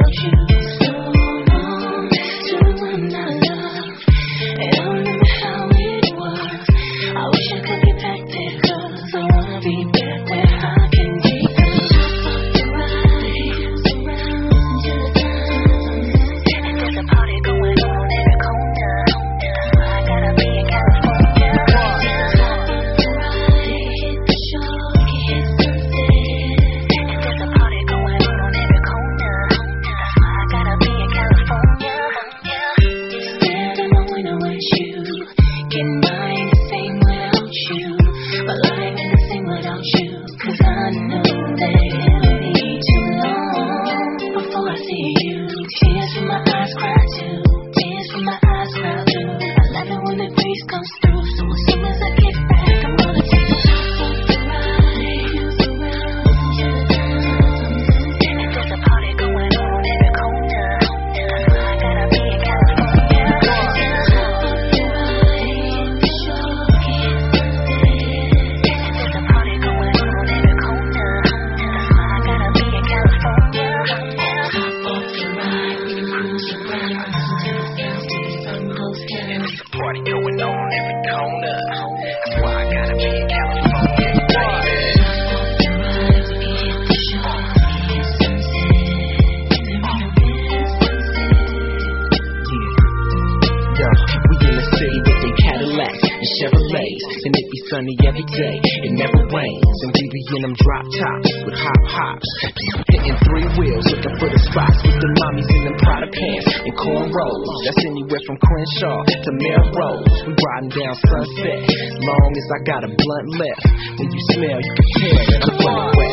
Sunny every day, it never rains, and we be in them drop tops with hop hops, hitting 3 wheels, looking for the spots with the mommies in them Prada pants and cornrows. That's anywhere from Crenshaw to Melrose. We riding down Sunset, long as I got a blunt left. When you smell, you can tell that I'm from the West.